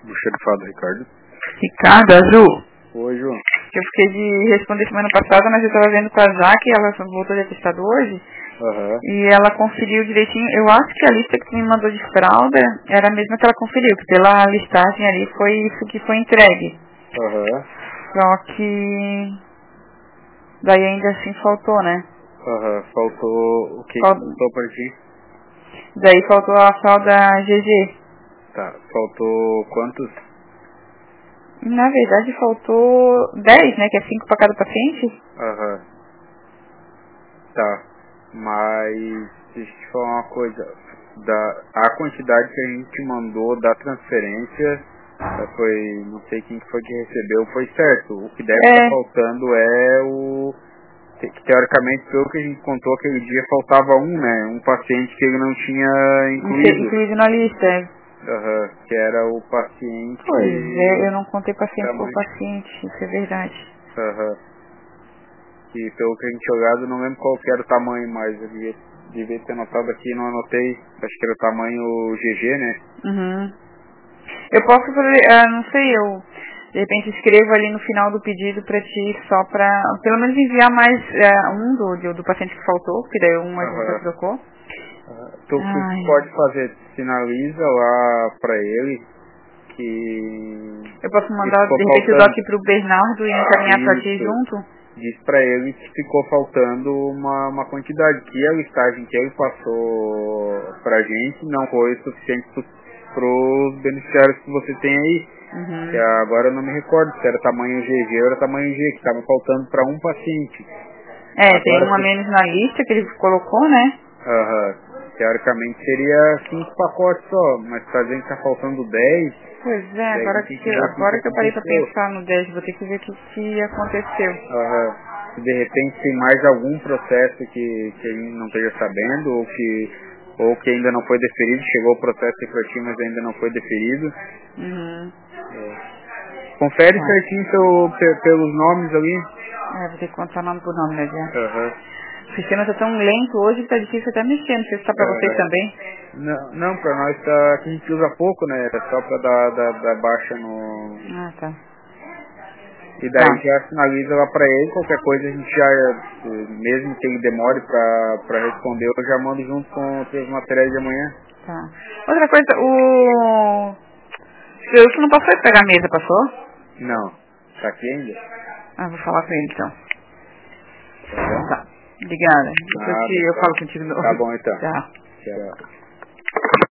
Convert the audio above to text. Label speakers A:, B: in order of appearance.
A: Buxerifado, Ricardo.
B: Ricardo, Azul.
A: Oi, João.
B: Eu fiquei de responder semana passada, mas eu estava vendo com a Jaque, ela voltou de atestado hoje, e ela conferiu direitinho. Eu acho que a lista que tu me mandou de fralda era a mesma que ela conferiu, que pela listagem ali foi isso que foi entregue. Só que daí ainda assim faltou, né?
A: Faltou o que faltou pra ti?
B: Daí faltou a fralda GG.
A: Tá, faltou quantos?
B: Na verdade faltou 10, né? Que é 5 para cada paciente.
A: Tá, mas deixa eu te falar uma coisa. A quantidade que a gente mandou da transferência foi, não sei quem foi que recebeu, foi certo. O que deve estar faltando é que teoricamente, pelo que a gente contou aquele dia, faltava né? Um paciente que ele não tinha
B: Incluído na lista,
A: que era o paciente...
B: Pois é, eu não contei paciente por paciente, isso é verdade.
A: E pelo que a gente olhado, não lembro qual que era o tamanho, mas eu devia ter anotado aqui, não anotei. Acho que era o tamanho GG, né?
B: Eu posso fazer, não sei, eu de repente escrevo ali no final do pedido pra ti, só pra, pelo menos enviar mais do paciente que faltou, porque daí um a gente já trocou.
A: Tu pode fazer, sinaliza lá pra ele que...
B: Eu posso mandar de repente o doc pro Bernardo e encaminhar pra ti junto?
A: Diz pra ele que ficou faltando uma quantidade, que a listagem que ele passou pra gente não foi suficiente pros beneficiários que você tem aí. Que agora eu não me recordo se era tamanho GG ou era tamanho G, que estava faltando pra um paciente.
B: Tem um a menos na lista que ele colocou, né?
A: Teoricamente seria 5 pacotes só, mas tá dizendo que tá faltando 10.
B: Pois é, agora que eu parei pra pensar no 10, vou ter que ver o que aconteceu.
A: Se de repente tem mais algum processo que ele não esteja sabendo, ou que ainda não foi deferido, chegou o processo pra ti, mas ainda não foi deferido. Confere certinho pelos nomes ali.
B: Vou ter que contar nome por nome, né? O sistema tá tão lento hoje que tá difícil até mexer, não sei se tá pra vocês também.
A: Não, pra nós tá, que a gente usa pouco, né? É só pra dar baixa no...
B: tá.
A: E daí já finaliza lá pra ele, qualquer coisa a gente já, mesmo que ele demore pra responder, eu já mando junto com os materiais de amanhã.
B: Tá. Outra coisa, o Wilson não passou pegar a mesa, passou?
A: Não. Tá aqui ainda?
B: Vou falar com ele então.
A: Tá bom?
B: Tá. Obrigada. Depois eu falo contigo de novo.
A: Tá bom então.
B: Tchau.
A: Tchau.